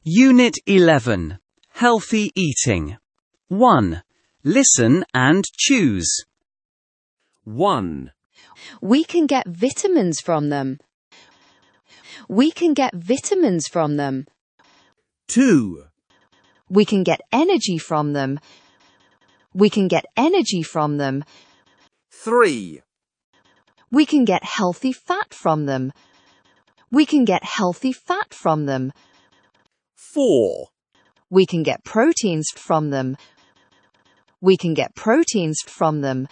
Unit 11. Healthy eating. 1. Listen and choose. 1. We can get vitamins from them. We can get vitamins from them. 2. We can get energy from them. We can get energy from them. 3. We can get healthy fat from them. We can get healthy fat from them. 4. We can get proteins from them. We can get proteins from them.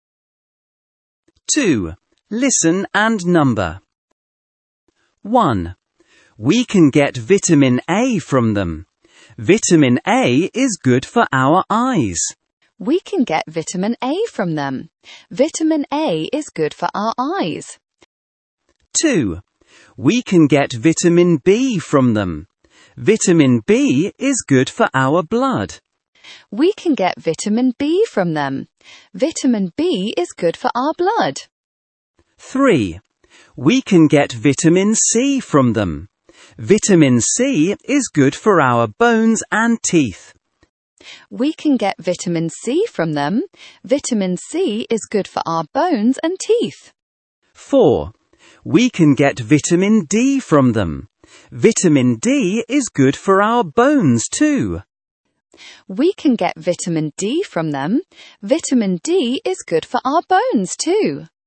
2. Listen and number. 1. We can get vitamin A from them. Vitamin A is good for our eyes. We can get vitamin A from them. Vitamin A is good for our eyes. 2. We can get vitamin B from them. Vitamin B is good for our blood. We can get vitamin B from them. Vitamin B is good for our blood. 3. We can get vitamin C from them. Vitamin C is good for our bones and teeth. We can get vitamin C from them. Vitamin C is good for our bones and teeth. 4. We can get vitamin D from them. Vitamin D is good for our bones too. We can get vitamin D from them. Vitamin D is good for our bones too.